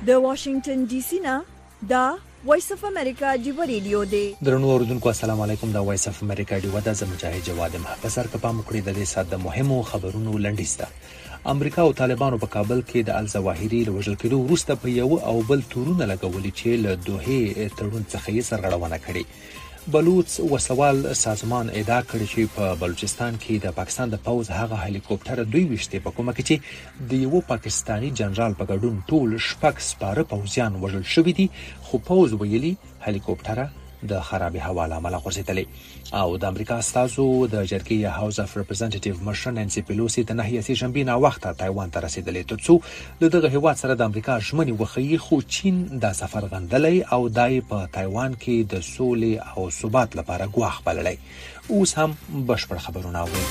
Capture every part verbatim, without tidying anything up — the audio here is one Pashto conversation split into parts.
د واشنگټن ډي سي نه دا وایس اف امریکا دی ریډیو دی. درنو اوردونکو السلام علیکم. دا وایس اف امریکا دی ودا ز مجاهد جواد مه په سر کپا مکړی د دې ساده مهمو خبرونو لنډیسته. امریکا او طالبانو په کابل کې د الزواهری لوجل کېدو وروسته په یو او بل تورونه لګولې چې له دوه تړون څخه یې سرغړونه کړې. بلوچ وسوال سازمان ادعا کړې چې په بلوچستان کې د پاکستان د پوز هغه هلیکوپټر دوی وشته په کومه کې چې د یو پاکستانی جنرال په ګډون ټول شپږ سپاره پوزیان وژل شوی دي، خو پوز ویلي هلیکوپټر د خرابې هوا له امله غورځېدلې. او د امریکا استازو د جرګې هاوس اف ریپرزنټیټیو مشر نانسي پیلوسی د نهي سي شنبې نه وخته تایوان ته رسیدلې ترڅو د دغه هیواد سره د امریکا ژمنې وخی، خو چین د سفر غندلې او دای په تایوان کې د سولې او ثبات لپاره ګواښ بللی. اوس هم بشپړ خبرونه اورئ.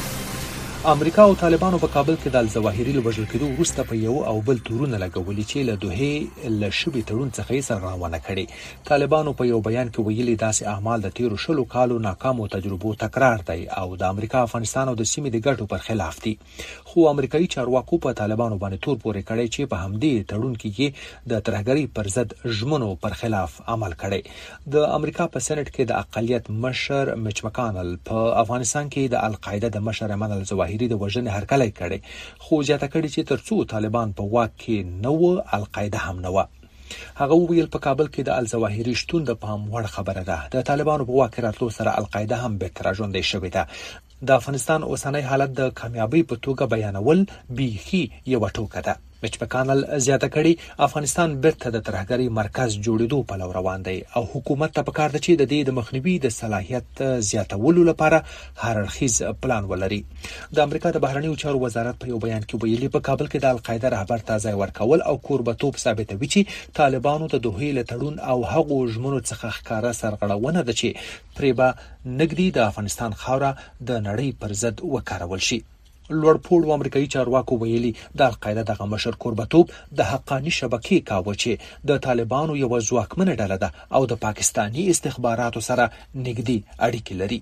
امریکا او طالبانو په کابل کې د الزواهری لوجل کېدو وروسته په یو او بل تورونه لګولې چې له دوه له شبي تړون څخه یې سرغړونه کړې. طالبانو په یو بیان کې ویلي داسې اعمال د تیرو شلو کالو ناکامو تجربو تکرار دی او د امریکا، افغانستان او د سیمې د ګټو پر خلاف دي. خو امریکایي چارواکو په طالبانو باندې تور پورې کړی چې په همدې تړون کې د ترهګرۍ پر ضد ژمنو پر خلاف عمل کړي. د امریکا په سېنات کې د اقلیت مشر میچ مکانل په افغانستان کې د القاعده د مشر ایمن الزواهری د وژنې هرکلی کړي، خو زیاته کړي چې ترڅو طالبان په واک کې نه و القاعده هم نه و. هغه ویل په کابل کې د الزواهری شتون د پام وړ خبره ده. د طالبانو په واک راتلو سره القاعده هم به تر ژوندۍ شوې ده. د افغانستان اوسنۍ حالت د کامیابی په توګه بیانول بیخي یو ټوکه ده. میچ مکانل زیاته کړي افغانستان بیرته د ترهګرۍ مرکز جوړېدو په لور روان دی او حکومت ته پکار ده چې د دې د مخنیوي د صلاحیت زیاتولو لپاره هر اړخیز پلان ولري. د امریکا د بهرنیو چارو وزارت په یو بیان کې ویلي په کابل کې د القاعده رهبر ته ځای ورکول او کوربتوب ثابتوي چې طالبانو د دوه له تړون او هغو ژمنو څخه ښکارا سرغړونه ده چې پرې به نګدي د افغانستان خاوره د نړۍ پر ضد وکارول شي. لوړپوړو امریکایي چارواکو ویلي د القاعده دغه مشر کوربتوب د حقانی شبکې کاوه چې د طالبانو یو ځواکمنه ډله ده او د پاکستانی استخباراتو سره نږدې اړیکې لري.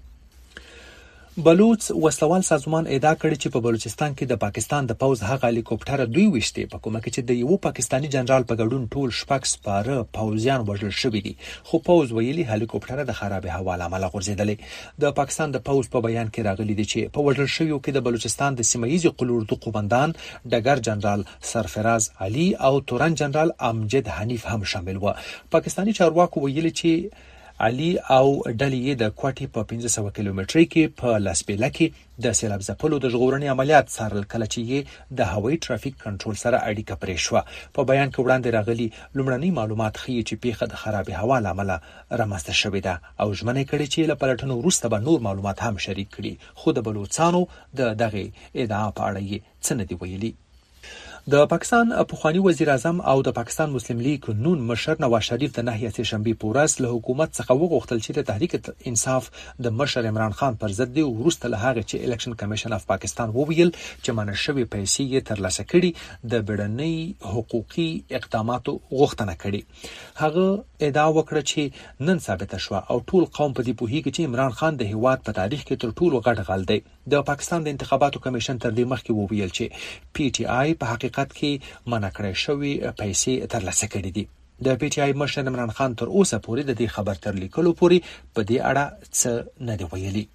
بلوچ وسوال سازمان ادعا کړې چې په بلوچستان کې د پاکستان د پوز هغه هلیکوپټر دوی وشته په کومه کې چې د یو پاکستانی جنرال په ګډون ټول شپږ سپاره پوزیان وژل شوی دي، خو پوز ویلي هلیکوپټر د خرابې هوا له امله غورځېدلې. د پاکستان د پوز په بیان کې راغلي دي چې په وژل شویو کې د بلوچستان د سیمه‌ییز قلوردو قومندان ډګر جنرال سرفراز علي او تورن جنرال امجد حنیف هم شامل و. پاکستانی چارواکو ویلي چې علي او ډلې د کوټي په پنځه سوه کیلومترۍ کې په لاسبیله کې د سیلاب ځپلو د ژغورنې عملیات څارل، کله چې د هوایي ټرافیک کنټرول سره اړیکه پرې شوه. په بیان کې وړاندې راغلي لومړني معلومات ښیي چې پیښه د خرابې هوا له امله رامنځته شوې ده او ژمنه کړې چې له پلټنو وروسته به نور معلومات هم شریک کړي، خو د بلوچستانو د دغه ادعا په اړه یې څه نه دي ویلي. د پاکستان پخوانی وزیر اعظم او د پاکستان مسلم لیگ نون مشر نواز شریف د نهي سي شنبې په ورځ له حکومت څخه وغوښتل چې د تحریک انصاف د مشر عمران خان پر ضد دی. ورسته له هغه چې الیکشن کمیشن اف پاکستان وویل چې منل شوی پیسې یې ترلاسه کړي د بیړنۍ حقوقي اقداماتو غوښتنه کړي. هغه ادعا وکړه چې نن ثابته شو او ټول قوم په دې پوهیږي چې عمران خان د هیواد په تاریخ کې تر ټولو غټ غل دی. د پاکستان د انتخاباتو کمیشن تر دې مخکې وویل چې پی ټی آی په حقیقت کې منع کړې شوی پیسې ترلاسه کړې دي. د پی ټی آی مشر عمران خان تر اوسه پورې د دې خبر تر لیکلو پورې په دې اړه څه نه دی ویلي.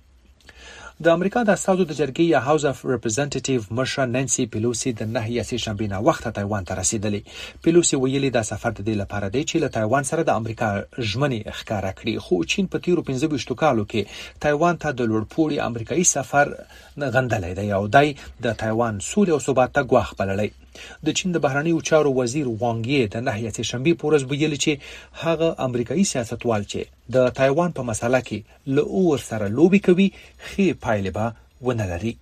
د امریکا د استازو د جرګې یا هاوس اف ریپرزنټیټیو مشر نانسي پیلوسی د نهي سي شنبې نه وخته تایوان ته رسیدلې. پیلوسی ویلي دا سفر د دې لپاره دی چې له تایوان سره د امریکا ژمنې ښکارا کړي، خو چین په تیرو پنځه ویشتو کالو کې تایوان ته د لوړپوړي امریکایي سفر غندلی دی او دای د تایوان سولې او ثبات ته ګواښ بللی. د چین د بهرنیو چارو وزیر وانګ یې د نهي سي شنبې په ورځ ویلي چې هغه امریکایي سیاستوال چې د تایوان په مسله کې له اور سره لوبي کوي ښې پایلې به ونه لري.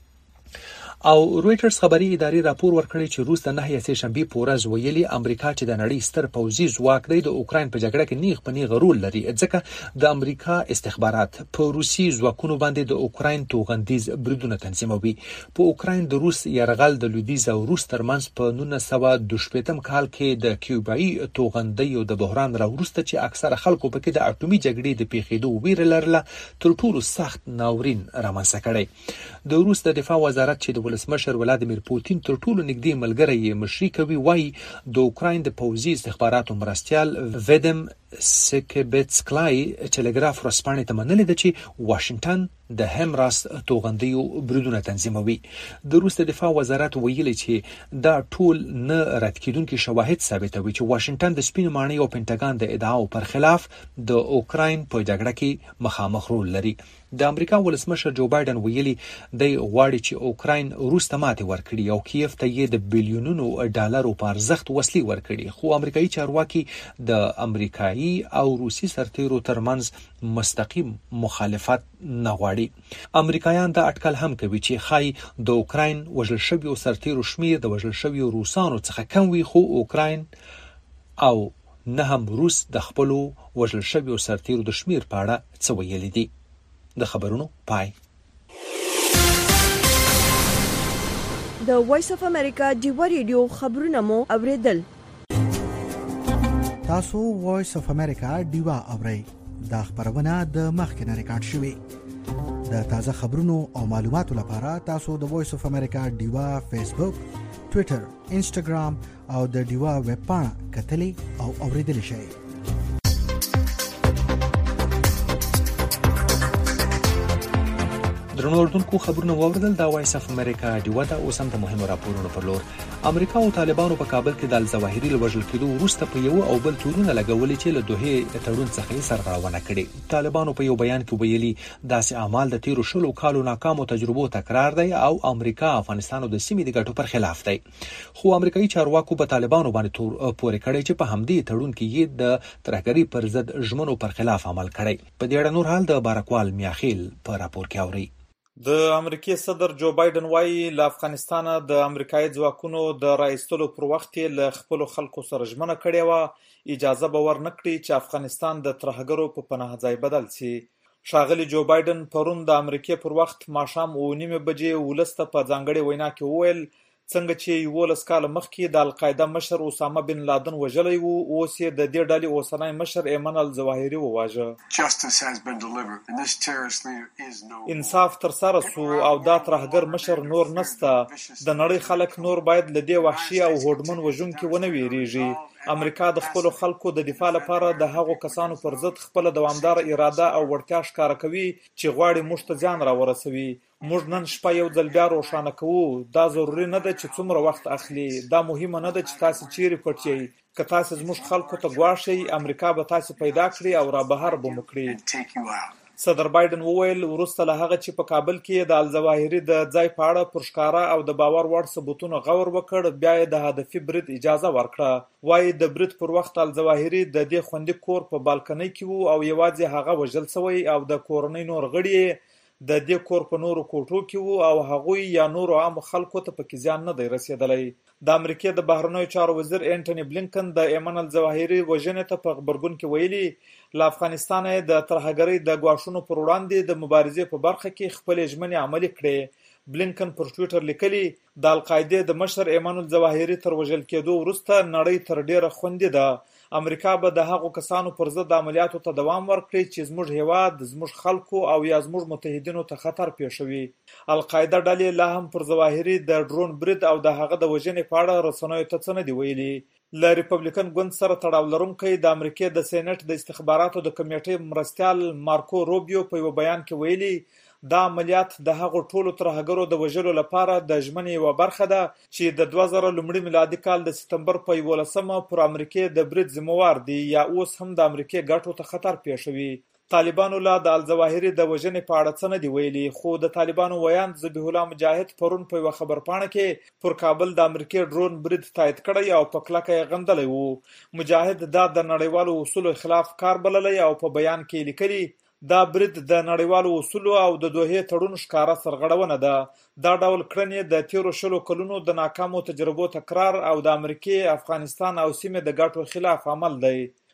او رويټرز خبري ادارې راپور ورکړی چې روس د نهي سي شنبې په ورځ ویلي امریکا چې د نړۍ ستر پوځي ځواک دی د اوکراین په جګړه کې نیغ په نیغ رول لري، ځکه د امریکا استخبارات په روسي ځواکونو باندې د اوکراین توغندیز بریدونه تنظیموي. په اوکراین د روس یرغل د لویدیځ او روس ترمنځ په نولس سوه دوه شپېتم کال کې د کیوبایي توغندیو د بحران راوروسته چې اکثره خلکو پکې د اټومي جګړې د پیښېدو ویره لرله تر ټولو سخت ناورین رامنځته کړی. د روس د دفاع وزارت چې د ولسمشر ولادیمیر پوتین تر ټولو نږدې ملګری مشري کوي، وایي د اوکراین د پوځي استخباراتو مرستیال ویدم سکبتسکلای ټلګراف ورځپاڼې ته منلې ده چې واشنگټن د همراست توغندیو بریدونه تنظیموي. د روس د دفاع وزارت ویلي چې دا ټول نه رد کېدونکي شواهد ثابتوي چې واشنگټن د سپینو ماڼۍ او پینټاګان د ادعاو پر خلاف د اوکراین په جګړه کې مخامخ رول لري. د امریکا ولسمشر جو بایدن ویلي دی غواړي چې اوکراین روس ته ماتې ورکړي او کیف ته یې د بیلیونونو ډالرو په ارزښت وسلې ورکړي، خو امریکایي چارواکي د امریکایي او روسي سرتیرو ترمنځ مستقیم مخالفت نه غواړي. امریکایان دا اټکل هم کوي چې خای د اوکراین وژل شویو سرتیرو شمیر د وژل شویو روسانو څخه کم وي، خو اوکراین او نه هم روس د خپلو وژل شویو سرتیرو د شمیر په اړه څه ویلي دي. د خبرونو پای. د وایس اف امریکا ډیوا ریډیو خبرونه مو اوریدل. تاسو وایس اف امریکا ډیوا اورئ. دا خبرونه د مخکنه ریکارډ شوې. د تازه خبرونو او معلوماتو لپاره تاسو د وایس اف امریکا ډیوا فیسبوک، ټوئیټر، انسټاګرام او د ډیوا ویب پاڼه کتلې او اوریدل شئ. درنو اردوونکو خبرونه واوریدل. دا وایس اف امریکا ډیوا ده. اوس هم د مهمو راپورونو پر لور. امریکا او طالبانو په کابل کې د الظواهري لوژل کېدو وروسته په یو او بل تورونه لګولې چې له دوه تړون څخه سرغړونه کړې. طالبانو په یو بیان کې ویلي داسې اعمال د تیرو شلو کالو ناکامو تجربو تکرار دی او امریکا افغانستان او د سیمې د ګټو پر خلاف دی. خو امریکایي چارواکو په طالبانو باندې تور پورې کړی چې په همدې تړون کې یې د ترهګرۍ پر ضد ژمنو پر خلاف عمل کړی. په دې اړه نور حال د بارکوال میاخیل په راپور کې اوري. د امریکای صدر جو بایدن وایي له افغانستان د امریکایي ځواکونو د راایستلو پر وخت له خپل خلکو سره ژمنه کړې و اجازه به ورنکړي چې افغانستان د ترهګرو په پناه ځای بدل شي. ښاغلي جو بایدن پرون د امریکای پر وخت ماښام اوه نیمې بجې ولسته په ځانګړې وینا کې وویل څنګه چې یولس کاله مخکې د القاعده مشر اسامه بن لادن وژلی و، اوس یې د دې ډلې اوسنی مشر ایمن الظواهري وواژه. انصاف ترسره سو او دا ترهګر مشر نور نسته. د نړۍ خلک نور باید له دې وحشي او هوډمن وژونکي ونه ویریږي. امریکا د خپلو خلکو د دفاع لپاره د هغو کسانو پر ضد خپله دوامداره اراده او وړتیا ښکاره کوي چې غواړي موږ ته زیان راورسوي. موږ نن شپه یو ځل بیا روښانه کوو. دا ضروري نه ده چې څومره وخت اخلي. دا مهمه نه ده چې تاسو چیرې پټ یئ. که تاسو زموږ خلکو ته ګواښئ امریکا به تاسو پیدا کړي او را بهر به مو کړي. صدر بایدن وویل وروسته له هغه چې په کابل کې د الظواهري د ځای په اړه پر ښکاره او د باور وړ ثبوتونو غور وکړ، بیا یې د هدفي برید اجازه ورکړه. وایي د برید پر وخت الظواهري د دې خوندي کور په بالکنۍ کې وو او یوازې هغه وژل شوی او د کورنۍ نور غړي د دې کور په نورو کوټو کې وو او هغوی یا نورو عامو خلکو ته پکې زیان نه دی رسېدلی. د امریکې د بهرنیو چارو وزیر انټوني بلینکن د ایمن الظواهري وژنې ته په غبرګون کې ویلي له افغانستانه د ترهګرۍ د ګواښونو پر وړاندې د مبارزې په برخه کې خپلې ژمنې عملي کړې. بلینکن پر ټویټر لیکلي د القاعده د مشر ایمن الظواهري تر وژل کېدو وروسته نړۍ تر ډیره خوندي ده. امریکا به د هغو کسانو پر ضد عملیاتو ته دوام ورکړي چې زموږ هیواد، زموږ خلکو او یا زموږ متحدینو ته خطر پېښوي. القاعده ډلې لا هم پر ظواهري د ډرون برید او د هغه د وژنې په اړه رسنیو ته څه نه دي ویلي. له ریپبلیکن ګوند سره تړاو لرونکی د امریکې د سېنات د استخباراتو د کمیټې مرستیال مارکو روبیو په یو بیان کې ویلي دا عملیات د هغو ټولو ترهګرو د وژلو لپاره د ژمنې یوه برخه ده چې د دوه زره لومړي میلادي کال د سپتمبر په یولسمه پر امریکې د برید ذمهوار دي یا اوس هم د امریکې ګټو ته خطر پېښوي. طالبانو لا د الظواهري د وژنې په اړه څه نه دي ویلي، خو د طالبانو ویاند ذبیح الله مجاهد پرون په یوه خبرپاڼه کې پر کابل د امریکې ډرون برید تایید کړی او په کلکه یې غندلی و. مجاهد دا د نړیوالو اصولو خلاف کار بللی او په بیان کې لیکلي دا برید د نړیوالو اصولو او د دوحې تړون ښکاره سرغړونه ده. دا ډول کړنې د تیرو شلو کلونو د ناکامو تجربو تکرار او د امریکې، افغانستان او سیمې د ګټو خلاف عمل دی.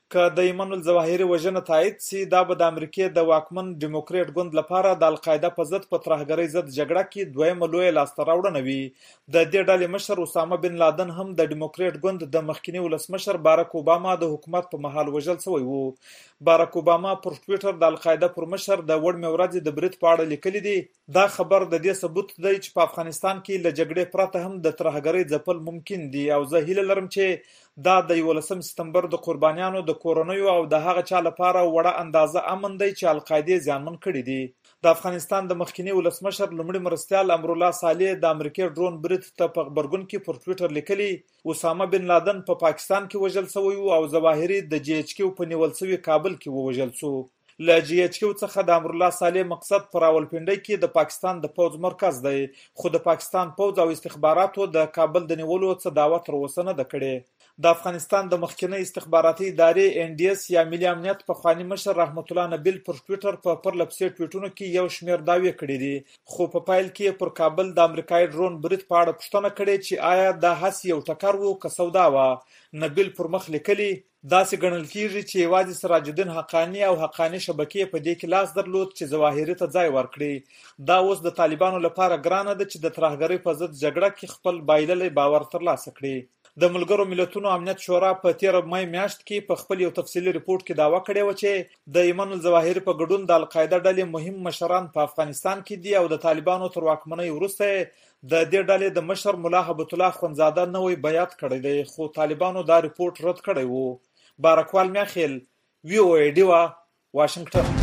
که د ایمن الظواهري وژنه تایید سي، دا به د امریکې د واکمن ډیموکریټ ګوند لپاره د القاعده په ضد په ترهګرۍ ضد جګړه کې دویمه لویه لاسته راوړنه وي. د دې ډلې مشر اسامه بن لادن هم د ډیموکریټ ګوند د مخکني ولسمشر باراک اوباما د حکومت په مهال وژل شوی وو. باراک اوباما پر ټویټر د القاعده پر مشر د وړمې ورځې د برید په اړه لیکلي دي. دا خبر د دې ثبوت دی چې په افغانستان کې له جګړې پرته هم د ترهګرۍ ځپل ممکن دي، او زه هیله لرم چې دا د یولسم سپتمبر د قربانیانو د کورنیو او د هغه چا لپاره وړه اندازه امن دی چې القاعده زیانمن کړي دي. د افغانستان د مخکنی ولسمشر لومړي مرستیال امرالله صالح د امریکای ډرون برید ته په خبرګون کې پر ټویټر لیکلي اسامه بن لادن په پا پاکستان کې وژل شوی او ظواهري د جی ایچ کیو په نیول شوی کابل کې ووژل شو. له جی ایچ کیو څخه د امرالله صالح مقصد پر راولپنډۍ کې د پاکستان د پوځ مرکز دی، خو د پاکستان پوځ او استخباراتو د کابل د نیولو څه دعوه تر اوسه نه ده کړې. د افغانستان د مخکنی استخباراتي ادارې ان ډي اس یا ملي امنیت پخواني مشر رحمت الله نبیل پر ټویټر په پرله پسې ټویټونو کې یو شمېر دعوې کړې دي، خو په پایل کې پر کابل د امریکایي ډرون برید په اړه پوښتنه کړې چې آیا دا هسې یو ټکر و که سودا وه. نبیل پر مخ لیکلي داسې ګڼل کېږي چې یوازې سراج الدین حقانی او حقانی شبکې په دې کې لاس درلود چې ظواهري ته ځای ورکړي. دا اوس د طالبانو لپاره ګرانه ده چې د ترهګرۍ په ضد جګړه کې خپل بایللی باور ترلاسه کړي. د ملګرو ملتونو امنیت شورا په تیر مې میاشت کې په خپل یو تفصیلي ریپورت کې دعوه کړې و چې د ایمن الظواهري په ګډون د القاعده ډلې مهم مشران په افغانستان کې دي او د طالبانو تر واکمنۍ وروسته د دې ډلې د مشر ملا هبت الله خونزاده نوې بیعت کړی دی، خو طالبانو دا ریپورت رد کړی وو. بارکوال میاخیل، وی او ای ډیوا، واشنگټن.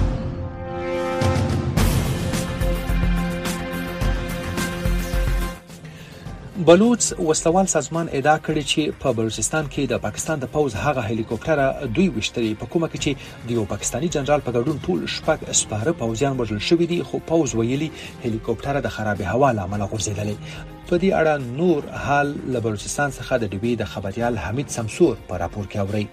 بلوچ وسلوال سازمان ادعا کړې چې په بلوچستان کې د پاکستان د پوز هغه هلیکوپټر دوی وشتري په کومه کې چې د یو پاکستانی جنرال په ګډون ټول شپږ سپاره پوځیان وژل شوي دي، خو پوز ویلي هلیکوپټر د خراب هوا له امله غورځېدلی. په دې اړه نور حال له بلوچستان څخه د ډیوی د خبريال حمید سمسور په راپور کې اوري.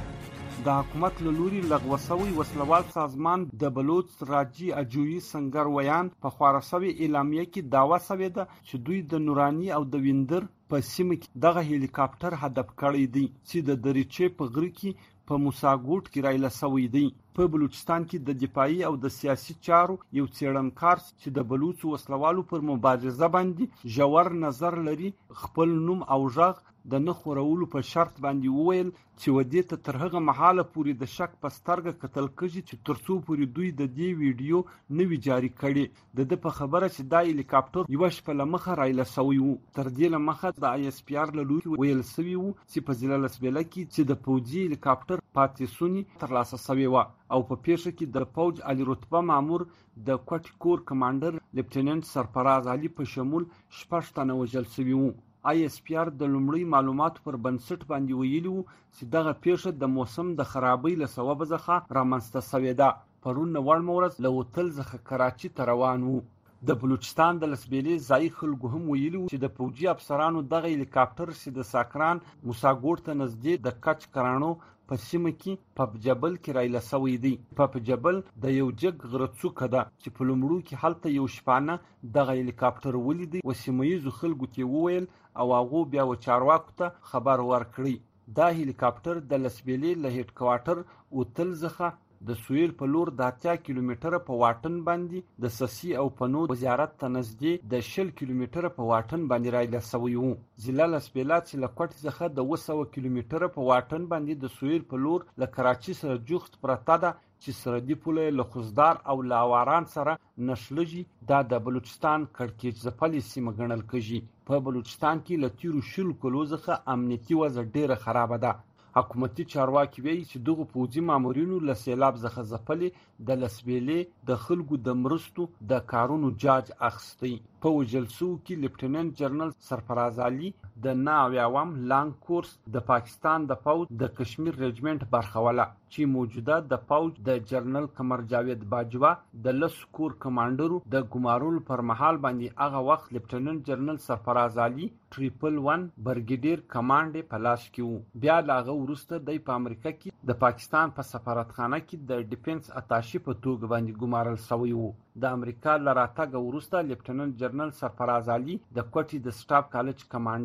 د حکومت له لوري لغوه شوی وسلوال سازمان د بلوچ راجي اجوي سنگر ویان په خورا شوی اعلامیه کې دعوا شوې ده چې دوی د نورانی او د ویندر په سیمه کې دغه هلیکاپټر هدف کړی دی چې د دریچې په غره کې په موساګوټ کې رایله شوی دی. په بلوچستان کې د دفاعي او د سیاسي چارو یو څېړنکار چې د بلوچ وسلوالو پر مبارزه باندې ژور نظر لري خپل نوم او ژغ د نه خورولو په شرط باندې وویل چې ودې ته تر هغه مهاله پورې د شک په سترګه کتل کېږي چې تر څو پورې دوی د دې ویډیو نه وي جاري کړي. د ده په خبره چې دا هلیکاپټر یوه شپه له مخه رایله شوی و. تر دې له مخه د آی اس پي آر له لوري ویل شوي و چې په ضلع لسبیله کې چې د پوځي هلیکاپټر پاتې سوني ترلاسه شوې وه او په پیښه کې د پوځ عالی رتبه مامور د کوټ کور کمانډر لیفټیننټ سرفراز علي په شمول شپږ تنه وژل شوي وو. آی اس پي آر د لومړي معلوماتو پر بنسټ باندې ویلي وو چې دغه پیښه د موسم د خرابۍ له سببه څخه رامنځته شوې ده. پرون نوړمه ورځ له هوټل څخه کراچي ته روان وو. د بلوچستان د لسبیلې ځایي خلکو هم ویلي وو چې د پوځي افسرانو دغه هلیکاپټر چې د ساکران موساګوټ ته نږدې د کچ کرانو په سیمه کې پپ جبل کې رایله شوی دی. پپ جبل د یو جګ غره څوکه ده چې په لومړو کې هلته یو شپانه دغه هلیکاپټر ولیدی و سیمه ییزو خلکو ته وویل او هغو بیا و چارواکو ته خبر ورکړی. دا هلیکاپټر د لسبیلې له هیډ کوارټر اوتل څخه د سویل په لور د اتیا کیلومتره په واټن باندې د سسی او پنو وزارت ته نږدې د شل کیلومتره په واټن باندې رایله شوی وو. ضلع لسبیلا چې له کوټ څخه د اوه سوه کیلومتره په واټن باندې د سویل په لور له کراچي سره جوخت پرته ده چې سرحدي پوله له خوزدار او لاواران سره نښلوي. دا د بلوچستان کړکېچ ځپلې سیمه ګڼل کېږي. په بلوچستان کې له تیرو شلو کلو څخه امنیتي وضع ډېره خرابه ده. حکومتي چارواکي وایي چې دغه پوځي مامورینو له سیلاب څخه ځپلې د لسبیلې د خلکو د مرستو د کارونو جاج اخیستی. په وژل شوو کې لیفټیننټ جنرال سرفراز علي د نه اویاوم لانګ کورس د پاکستان د پوځ د کشمیر رجمنټ برخه وله چې موجوده د پوځ د جنرال قمر جاوید باجوا د لسو کور کمانډرو د ګمارلو پر مهال باندې هغه وخت لیفټیننټ جنرال سرفراز علي ټریپل ون برګیډیر کمانډ په لاس کې وو. بیا له هغه وروسته دی په امریکا کې د پاکستان په سفارتخانه کې د ډیفنس اتاشي په توګه باندې ګمارل شوی وو. د امریکا له راتګه وروسته لیفټیننټ جنرال سرفراز علي د کوټې د سټاف کالج کمانډنټ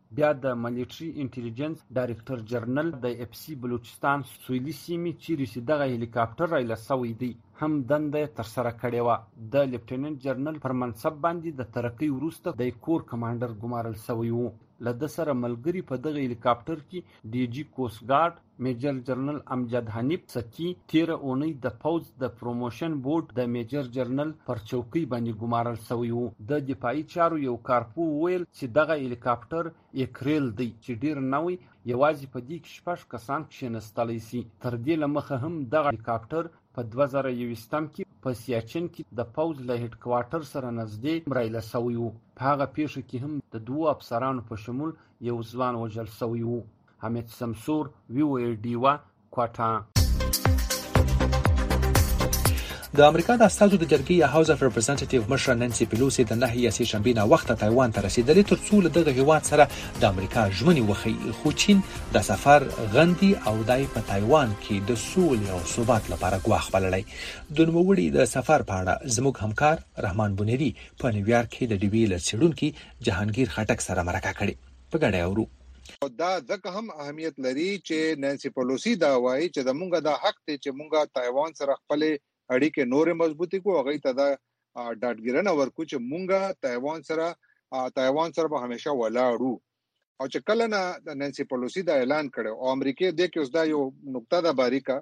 بیا د ملیټري انټيليجنس ډایریکټر جنرال د اف سي بلوچستان سویلي سیمې چیرې چې دغه هلیکاپټر رایله سوی دی هم دنده تر سره کړې و. د لیفټیننټ جنرال پر منصب باندې د ترقی وروسته د کور کمانډر ګمارل سوی و. له د سره ملګری په دغه هلیکاپټر کې ډي جی کوست ګارد میجر جنرال امجد حنیف سکی تیره اونۍ د پوز د پروموشن بورډ د میجر جنرال پر چوکۍ باندې ګمارل سوی و. د دفاعي چارو یو کارپو ویل چې دغه هلیکاپټر یکریل دی چې ډیر نوی یوازې په دې کې شپږ کسان کښینستلی سي. تر دې له مخه هم دغه هلیکاپټر په دوه زره یوویشتم کې په سیاچن کې د پوز له هډ کوارټر سره نږدې رایله سوی و. په هغه پیښه کې هم د دوو افسرانو په شمول یو ځوان وژل سوی و. حمید سمسور وی او ډیوا کوټا. د امریکا د استازو د جرګې هاوس اف ریپرزنټیټیو مشر نانسي پیلوسی د نهه یا سه شنبې نه وخته تایوان ته رسیدلې ترڅو له دغه هیواد سره د امریکا ژمنې وښیي، خو چین د سفر غندي او دای په تایوان کې د سولې او ثبات لپاره ګواښ بللی. د نوموړي د سفر په اړه زموږ همکار رحمان بونیری په نیویارک کې د ډي وی ل څېړونکي جهانگیر خټک سره مرکه کړې. په ګډه اورو. دا ځکه هم اهمیت لري چې نانسي پیلوسی دا وایي چې د مونږه د حق ته چې مونږه تایوان سره خپل اړیکې نورې مضبوطی کو. هغه ته دا ډاډګیرنه ورکو چې مونږه تایوان سره تایوان سره به همیشه ولاړو. او چې کله نه نانسي پیلوسی دا اعلان کړو او امریکا د کې اوس دا یو نقطه ده باریکه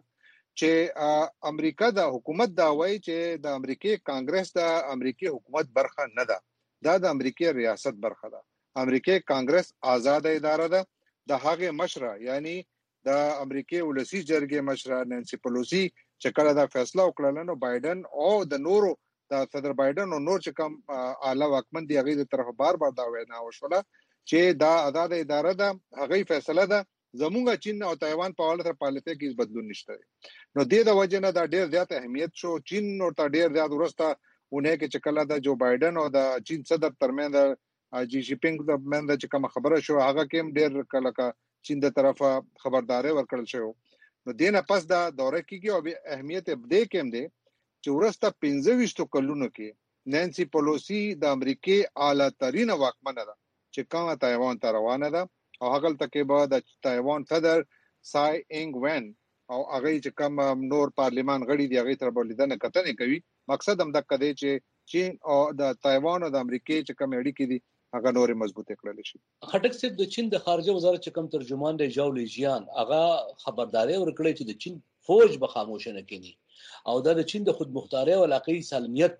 چې امریکا د حکومت دا وایي چې د امریکای کانګرس د امریکای حکومت برخه نه ده، دا د امریکای ریاست برخه ده. امریکای کانګرس آزاد اداره ده. د هغه مشره یعنی د امریکای ولسی جرګې مشره نانسي پیلوسی چې کله دا فیصله وکړل نو بایدن او د نورو د صدر بایدن او نور چې کوم اعلی واکمن دی هغه د طرف بار بار دا وینا وشوله چې دا آزاد اداره ده، هغه فیصله ده. زمونږ چین او تایوان په اړه تر پالیسي کې بدلون نشته. نو د دې وجه نه دا ډیر زیات اهمیت شو. چین نو ته ډیر زیات ورسته ونه کې چې کله د جو بایدن او د چین صدر ترمنځ جی جی پینګ د منځ چې کوم خبره شو هغه کې ډیر کله کا چین د طرفه خبرداري ورکړل شو. نو دینه پس دا دوره کېږي او اهمیت دې کې هم دی چې ورسته پنځه ویشت کلونو کې نانسي پیلوسی د امریکای اعلی ترين واکمنه ده چې کومه تایوان ته روانه ده او هغه تکي به د تایوان صدر سای انګ وین او هغه چې کوم نور پارلیمان غړي دی هغه تر بلیدنه کتنې کوي. مقصد هم د کده چې چین او د تایوان او د امریکای چې کوم اړیکې دي هغه نورې مضبوطه کړل شي. خټک صاحب د چین د خارجه وزارت چې کوم ترجمان دی جاو لیجیان هغه خبرداري ورکړي چې د چین فوج به خاموش نه کینی او دا د چین د خود مختاري او علاقائی سالمیت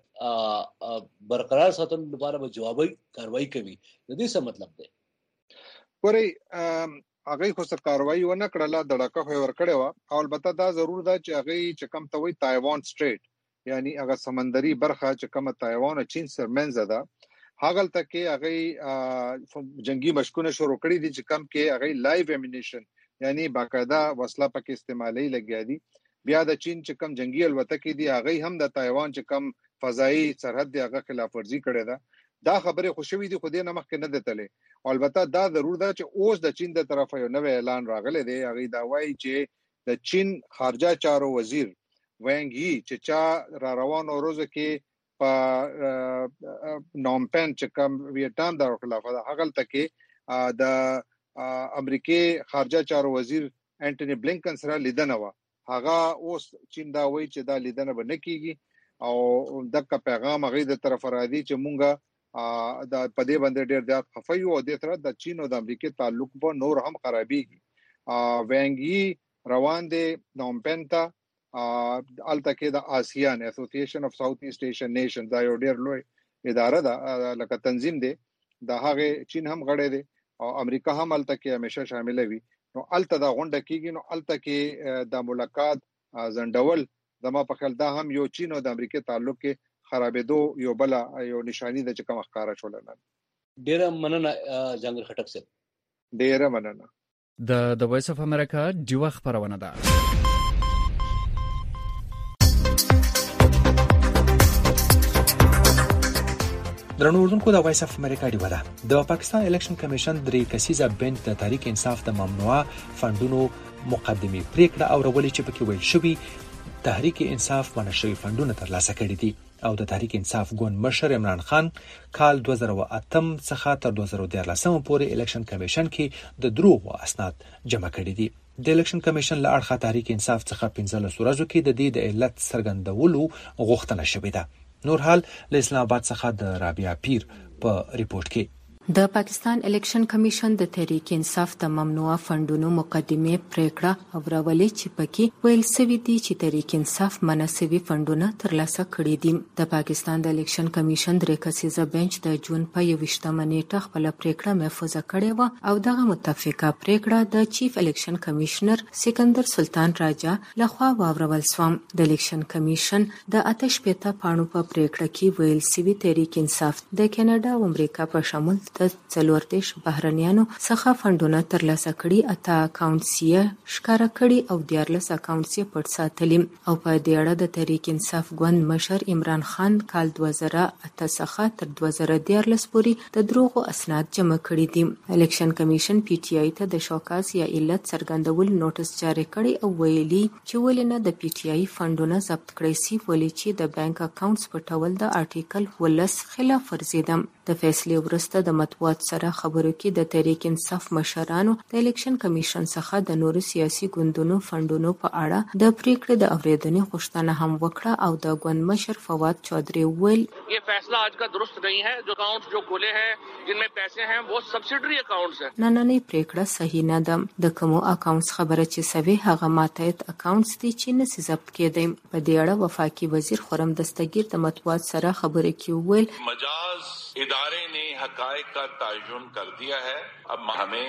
برقرار ساتلو لپاره به جوابي کاروایی کوي. د دې څه مطلب دی؟ پرې هغه خو څه کاروایی ونه کړله د ډاکه ور کړو او البته دا ضرور ده چې هغه چې کوم ته وي تایوان سټریټ یعنی هغه سمندري برخه چې کوم تایوان او چین سره منځ ده هغه تکي هغه جنگي مشکونه شروع کړی دي چې کم کې هغه لایو امیونیشن یعنی باقاعده وسله پکې استعمالي لګیا دي. بیا د چین چې کم جنگي الوتکې دي هغه هم د تایوان چې کم فضائي سرحد دی هغه خلاف ورزي کړی ده. دا خبره خوشوي دي خو دې نه مخکې نه دتلې. البته دا ضرور ده چې اوس د چین د طرفه یو نوې اعلان راغلی دی. هغه دا وایي چې د چین خارجه چارو وزیر وانګ یي چې چا را روانو روزه کې په نومپن چې کوم ویتنام د خلاف هغه تکي د امریکای خارجه چارو وزیر انټونی بلینکن سره لیدنه و. هغه اوس چین دا وایي چې دا لیدنه به نه کیږي او دغه پیغام هغه د طرف را دي چې مونږه د پدې باندې ډېر زیات خفای او د تر د چین او د امریکای تعلق په نور هم خرابېږي. وانګي روان دي نومپن ته الته کې د آسیان اسوسییشن اف ساوث ایست ایشین نیشنز دا یو ډېر لوی اداره ده لکه تنظیم دی. د هغه چین هم غړی دی او امریکا هم الته کې همیشه شامل وي. نو الته دا غونډه کېږي نو الته کې د ملاقات زندول زما په خیال دا هم یو چین او د امریکا تعلق کې خرابېدو یو بل یو نشانی ده چې کوم ښکارا شول. نه ډېر مننه جنګ خټک صاحب. ډېر مننه. د د وایس اف امریکا ډیوه خبرونه ده. درنو اردوونکو د وایس اف امریکا دی ودا د پاکستان الیکشن کمیشن درې کسیزه بنچ د تحریک انصاف د ممنوعه فندونو مقدمي پریکړه او رولې چې پکې ویل شوی تحریک انصاف منشوي فندونه ترلاسه کړي دي. او د تحریک انصاف ګوند مشر عمران خان کال دوه زره و اتم څخه تر دوه زره دیارلسم پورې الیکشن کمیشن کې د دروغو اسناد جمع کړي دي. د الیکشن کمیشن له اړخه تحریک انصاف څخه پنځلس ورځو کې د دې د علت څرګندولو غوښتنه شوې ده. نور حال له اسلام آباد څخه د رابعه پیر په ریپورت کې. د پاکستان الیکشن کمیشن د تحریک انصاف د ممنوعه فندونو مقدمه پریکړه اورولې چې پکې ویل سوي دي چې تحریک انصاف مناسبي فندونه ترلاسه کړي دي. د پاکستان د الیکشن کمیشن درې کسیزه بنچ د جون په یوویشتمه نیټه خپل پریکړه محفوظه کړې و او دغه متفقه پریکړه د چیف الیکشن کمیشنر سکندر سلطان راجا لخوا واورول شو. د الیکشن کمیشن د آتش پته پاڼو په پریکړه کې ویل سوي تحریک انصاف د کاناډا او امریکا په شمول د څلور دیش بهرنیانو څخه فندونه ترلاسه کړي، اته اکاونټس یې ښکاره کړي او دیارلس اکاونټس یې پټ ساتلي. او په دې اړه د تحریک انصاف ګوند مشر عمران خان کال دوه زره اته څخه تر دوه زره دیارلس پورې د دروغو اسناد جمع کړي دي. الیکشن کمیشن پی ټی آی ته د شوکاز یا علت څرګندول نوټس جاری کړي او ویلي چې ولې نه د پی ټی آی فندونه ضبط کړي سي، ولې چې د بانک اکاونټس پټول د آرټیکل ولس خلاف ورزي ده. د فیصلې وروسته د مطبوعات سره خبرو کې د تحریک انصاف مشرانو د الیکشن کمیشن څخه د نورو سیاسي ګوندونو فندونو په اړه د پریکړې د اوریدنې غوښتنه هم وکړه او د ګوند مشر فواد چودھری ویل یہ فیصلہ آج کا درست نہیں ہے. جو اکاؤنٹس جو کھولے ہیں جن میں پیسے ہیں وہ سبسیڈری اکاؤنٹس ہیں. نننۍ پریکړه صحیح نه ده. د کومو اکاونټس خبره چې سوي هغه ماتحت اکاونټس دي چې نسی ضبط کېدي. په دې اړه وفاقي وزیر خرم دستگیر د مطبوعات سره خبرې کې ویل مجاز ادارے نے حقائق کا تعین کر دیا ہے. اب ہمیں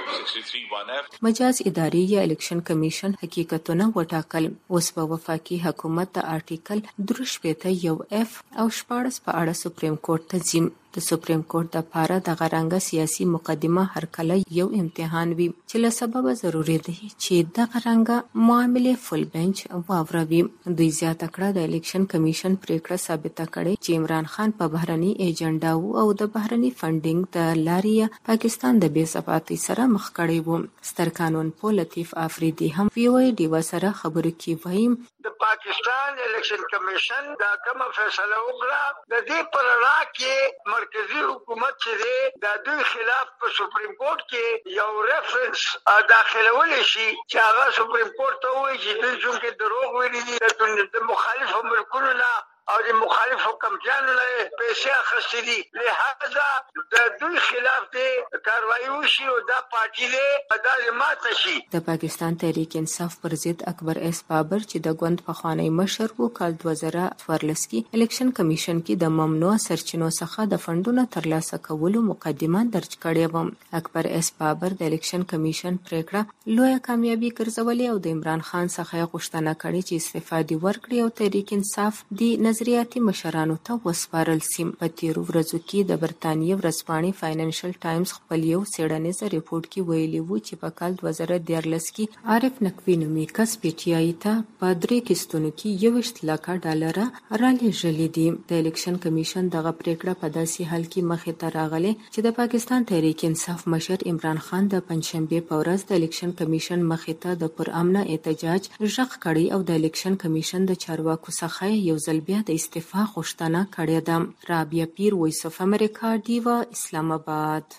تین ون ایف مجاز اداري یا الیکشن کمیشن حقیقتونه وټاکل. اوس په وفاقي حکومت د آرټیکل درې شپېته یو اف او شپاړس په اړه سپریم کورټ ته ځي. د سپریم کورټ لپاره د غرانګه سیاسي مقدمه هر کله یو امتحان وي چې له سبب ضروري دی چې د غرانګه معاملې فل بنچ واوروي. دوی زیاته کړه د الیکشن کمیشن پریکړه ثابته کړې چې عمران خان په بهرني ایجنډا او د بهرني فندینګ د لارې پاکستان د بې ثباتۍ سره مخ کړی وو. ستر قانون پو لطیف افریدي هم وی وی ډیوا سره خبرو کې وایم د پاکستان الیکشن کمیشن دا کومه فیصله وکړه د دې پر اړه کې مرکزی حکومت چې د دوی خلاف په سپریم کورټ کې یو ریفرنس داخلول شي چې هغه سپریم کورټ ته وایي چې دوی څنګه دروغ ویلي دي د مخالف ملکونو نه او د مخالف حکمرانانو له پیسې اخیستې دي. لہذا د دوی خلاف دې کاروایی وشي او دا پارټي دې دا ماته شي. د پاکستان تحریک انصاف پر ضد اکبر ایس بابر چې د ګوند پخوانی مشر وو کال دوه زره څوارلس کې الیکشن کمیشن کې د ممنوع سرچینو څخه د فندونو ترلاسه کولو مقدمه درج کړې و. اکبر ایس بابر د الیکشن کمیشن پریکړه لویه کامیابي ګرځولې او د عمران خان څخه غوښتنه کړې چې استفاده ورکړي او تحریک انصاف دی نظریاتي مشرانو ته وسپارل سي. په تیرو ورځو کې د برتانیې ورځپاڼې فاینانشل ټایمز خپل یو څېړنیز ریپورت کې ویلي وو چې په کال دوه زره دیارلس کې عارف نقوي نومي کس پی ټي آی ته په درې کیستونو کې یوویشت لکه ډالره رالېږلي دي. د الیکشن کمیشن دغه پریکړه په داسې حال کې مخې ته راغلې چې د پاکستان تحریک انصاف مشر عمران خان د پنځشنبې په ورځ د الیکشن کمیشن مخې ته د پرامنه احتجاج غږ کړی او د الیکشن کمیشن د چارواکو څخه یو ځل بیا د استعفا غوښتنه کړې ده. رابعه پیر، وایس اف امریکا، ډیوا، اسلام آباد.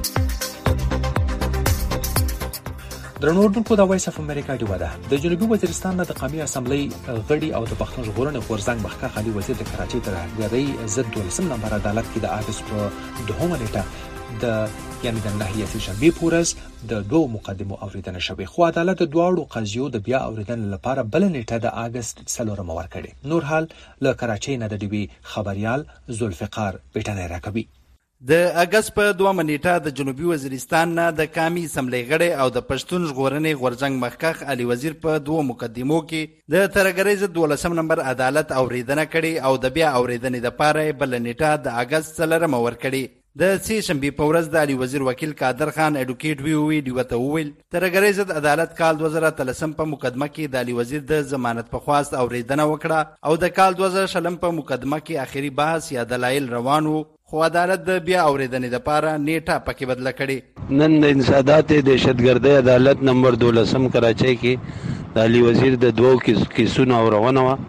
درنو اردوونکو د وایس اف امریکا ډیوا ده. د جنوبي وزیرستان نه د قومي اسمبلی غړي او د پښتون ژغورنې غورځنګ مخکښ علي وزیر د کراچۍ ترهګرۍ ضد دولسم نمبر عدالت کې د اګست په دوهمه نیټه د یعنی د نهه یې شنبې پورز د دوه مقدمو اوریدنه شوې، خو عدالت د دواړو قضیو د بیا اوریدنې لپاره بل نیټه د اګست څلورمه ورکړې. نور حال له کراچۍ نه د ډیوي خبريال ذوالفقار بیٹنی راکوي. د اګست په دوه نیټه د جنوبي وزیرستان نه د قومي اسمبلی غړي او د پښتون ژغورنې غورځنګ مخکښ علي وزیر په دوه مقدمو کې د ترهګرۍ ضد دولسم نمبر عدالت اوریدنه کړې او د بیا اوریدنې لپاره بل نیټه د اګست څلورمه ورکړې. د سې شنبې په ورځ د علي وزیر وکیل قادر خان اډوکیټ وی وی ډیوه ته وویل ترهګرۍ ضد عدالت کال دوه زره اتلسم په مقدمه کې د علي وزیر د ضمانت په خواست اوریدنه وکړه او د کال دوه زره شلم په مقدمه کې آخري بحث یا دلایل روان وو، خو عدالت د بیا اوریدنې لپاره نیټه پکې بدله کړې. نن د انسداد دهشتګردۍ عدالت نمبر دولسم کراچۍ کې د علي وزیر د دوو کیسونو اورونه وه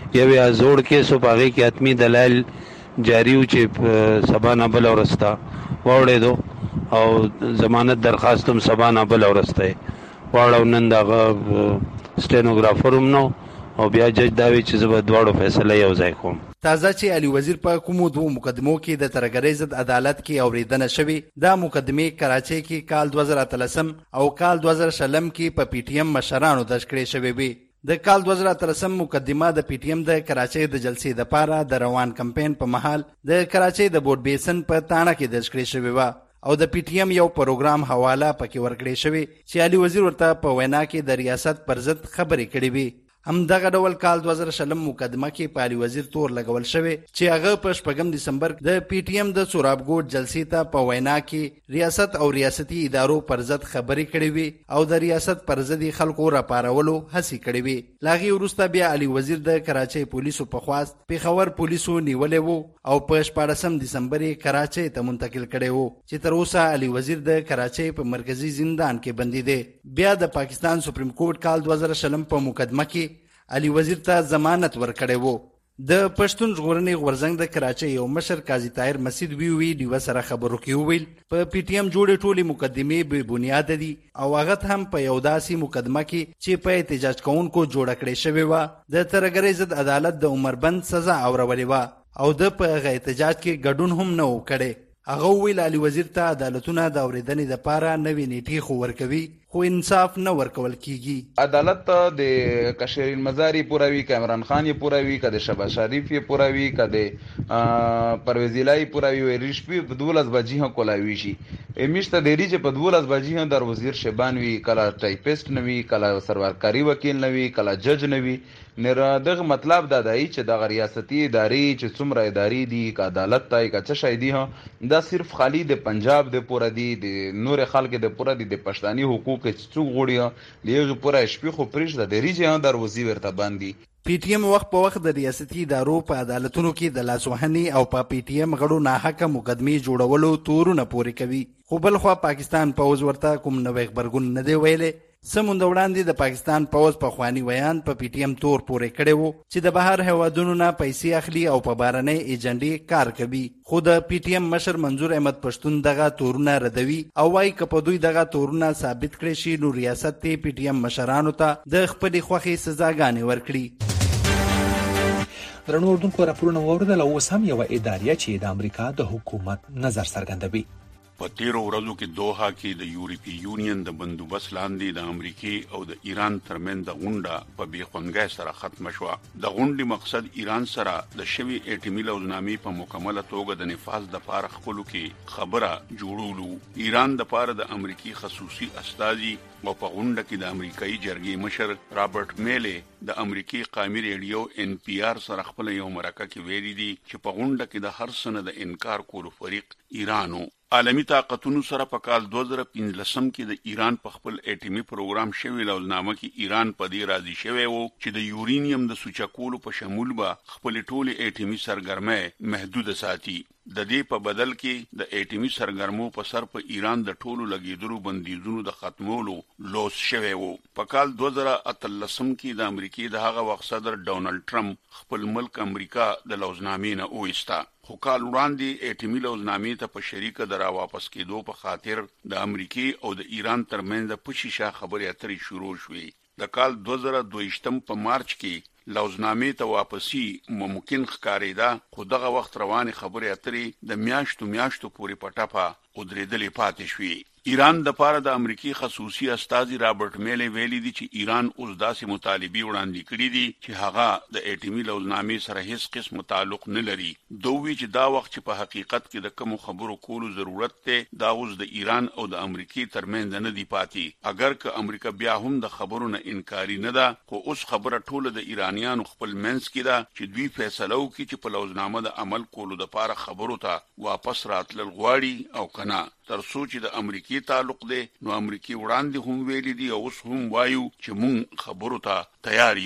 یو یا زوړ کیس په هغه کې حتمی دلایل جاری و چې سبا نه بل ورستا واوړې دو او ضمانت درخواست هم سبا نه بل ورسته واړو نن دغه سټینوګرافر هم نو او بیا جج دا وی چې زه به دواړو فیصله یو ځای کوم. تازه چې علي وزیر په کومو دوه مقدمو کې د ترهګرۍ ضد عدالت کې اوریدنه شوې، دا مقدمې کراچۍ کې کال دوه زره اتلسم او کال دوه زره شلم کې په پی ټی ایم مشرانو درج کړې شوې وي. د کال دوه زره اتلسم مقدمه د پی ټی ایم د کراچۍ د جلسې د پاره د روان کمپاین په محل د کراچۍ د بورډ بیسن په تاڼه کې درج کړې شوې وه او د پی ټی ایم یو پروګرام حواله پکې ورکړې شوې چې علي وزیر ورته په وینا کې د ریاست پر ضد خبرې کړې وي. هم دغه ډول کال دوه زره شلم مقدمه کې په علي وزیر تور لګول شوی چې هغه په شپږم دسمبر د پی ټی ایم د سورابګوټ جلسې ته په وینا کې ریاست او ریاستي ادارو پر ضد خبرې کړې وي او د ریاست پر ضد خلکو راپارولو هڅې کړې وي. لاغي وروسته بیا علي وزیر د کراچۍ پولیسو په خواست پیښور پولیسو نیولې وو او په شپاړسم دسمبر یې کراچۍ ته منتقل کړی وو چې تر اوسه علي وزیر د کراچۍ په مرکزی زندان کې بندي دی. بیا د پاکستان سپریم کورټ کال دوه زره شلم په مقدمه کې علي وزیر ته ضمانت ورکړی وو. د پښتون ژغورنې غورځنګ د کراچۍ یو مشر قاضي طاهر مسعود وی وی ډیوه سره خبرو کې وویل په پی ټی ایم جوړې ټولې مقدمې بې بنیاده دي او هغه هم په یو داسې مقدمه کې چې په احتجاج کوونکو جوړه کړې شوې وه د ترهګرۍ ضد عدالت د عمربند سزا اورولې وه او د په هغه احتجاج کې ګډون هم نه و کړی. هغه وویل علي وزیر ته عدالتونه د اورېدنې دپاره نوې نیټې خو ورکوي خو انصاف نه ورکول کیږي. عدالت د کشرین مزاری پوروي که عمران خان یې پوروي که د شهباز شریف یې پوروي که د پرویز الهي پوروي ویل شپې په دولس بجې هم کولاوي شي. میشته ډېري چې په دولس بجې هم در وزیر شیبان وي، کله ټایپسټ نه وي، کله سرورکاري وکیل نه وي، کله جج نه وي. نو دغه مطلب دا دی چې دغه ریاستي ادارې چې څومره ادارې دي که عدالت ته که څه شی دي دا صرف خالی د پنجاب د پوره دي د نور خلک د پوره دي د پښتاني حقوق چې څوک غوړي د یو پوره شپې خو پرېږده د ریجې هم در وزیر ورته باندې. پی ټی ایم وخت په وخت د ریاستي ادارو په عدالتونو کې د لاسوهنې او په پی ټی ایم غړو ناحقه مقدمې جوړولو تورونه پورې کوي خو بل خوا پاکستان پوز ورته کوم نوې خبرګون نه دی ویلی. سموند وړاندې د پاکستان پوز په خواني ویان په پی ټی ایم تور پورې کړی وو چې د بهر هیوادونو نه پیسې اخلي او په بهرنۍ ایجنډې کار کوي خو د پی ټی ایم مشر منظور احمد پښتون دغه تورونه ردوي او وايي که په دوی دغه تورونه ثابت کړي شي نو ریاست ته پی ټی ایم مشرانو ته د خپلې خوښې سزاګانې ورکړي. درنو اردوونکو راپورونه واوریدل او اوس هم یوه اداریه چې د امریکا د حکومت نظر څرګندوي. په تیرو ورځو کې دوحه کې د یورپی یونین د بندوبست لاندې د امریکې او د ایران ترمنځ د غونډه په بې خوندګۍ سره ختمه شوه. د غونډې مقصد ایران سره د شوي اټومي لوزنامې په مکمله توګه د نفاذ دپاره خپلو کې خبره جوړولو. ایران دپاره د امریکې خصوصي استازي او په غونډه کې د امریکایي جرګې مشر رابرټ میلې د امریکای قومي ریډیو ان پی آر سره خپل یو مرکه کې ویلي دي چې په غونډه کې د هر څه نه د انکار کولو فریق ایرانو. عالمی طاقتونو سره په کال دوه زره پنځلسم کې د ایران په خپل اټومي پروګرام شوی لوزنامه کې ایران په دې راضي شوی وو چې د یورینیم د سوچه کولو په شمول به خپل ټولې اټومي سرګرمۍ محدوده ساتي. د دې په بدل کې د اټومي سرګرمو په سر په ایران د ټولو لګیدلو بندیزونو د ختمولو لوس شوی وو. په کال دوه زره اتلسم کې د امریکې د هغه وخت صدر ډونالډ ټرمپ خپل ملک امریکا د لوزنامې نه وایسته خو کال وړاندې اټومي لوزنامې ته په شریکه د راواپس کېدو په خاطر د امریکې او د ایران ترمنځ د پشیشه خبرې اترې شروع شوې. د کال دوه زره دویشتم په مارچ کې لوزنامې ته واپسی ممکن ښکارېده خو دغه وخت روانې خبرې اترې د میاشتو میاشتو پورې په ټپه ودرېدلې پاتې شوې. ایران د پاره د امریکای خصوصي استازي رابرټ میلې ویلي دي چې ایران اوس داسې مطالبي وړاندې کړي دي چې هغه د اټومي لوزنامې سره هیڅ قسم تعلق نه لري. دوی چې دا وخت چې په حقیقت کې د کوم خبرو کولو ضرورت دی دا اوس د ایران او د امریکای ترمنځ نه دی پاتې. اگر که امریکا بیا هم د خبرو نه انکاري نه ده خو اوس خبره ټوله د ایرانیانو خپل منځ کې ده چې دوی فیصله وکړي چې په لوزنامه د عمل کولو دپاره خبرو ته واپس راتلل غواړي او کنه. تر څو چې د امریکای تعلق دی نو امریکای وړاندې هم ویلي دي او اوس هم وایو چې مونږ خبرو ته تیار یو.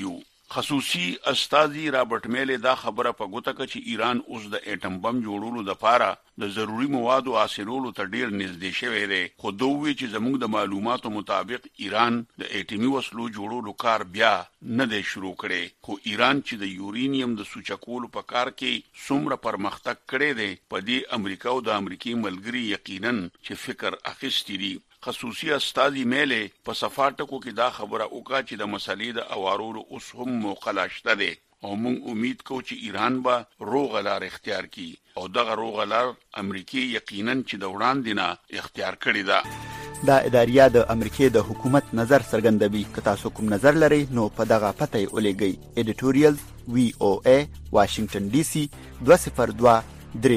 خصوصي استاذي رابرټ میله دا خبره په ګوته کړه چې ایران اوس د اټم بم جوړولو لپاره د ضروري موادو حاصلولو ته ډیر نږدې شوی دی، خو دوی چې زموږ د معلوماتو مطابق ایران د اټمی وسلو جوړولو کار بیا نه دی شروع کړي، خو ایران چې د یورینیم د سوچکولو په کار کې څومره پرمختګ کړی دی په دې امریکا او د امریکای ملګری یقینا چې فکر اخیستی دي. خصوصي استاذي میله په صفاټکو کې دا خبره وکړه چې د مسلې د اوارولو اوس هم موقع شته دی او موږ امید کوو چې ایران به روغه لار اختیار کړي او دغه روغه لار امریکای یقینا چې د وړاندې نه اختیار کړې ده. دا اداریه د امریکای د حکومت نظر څرګندوي. که تاسو کوم نظر لرئ نو په دغه پته یې ولېږئ. ایډیټوریال وی او ای واشنگټن ډي سي دوه صفر دوه درې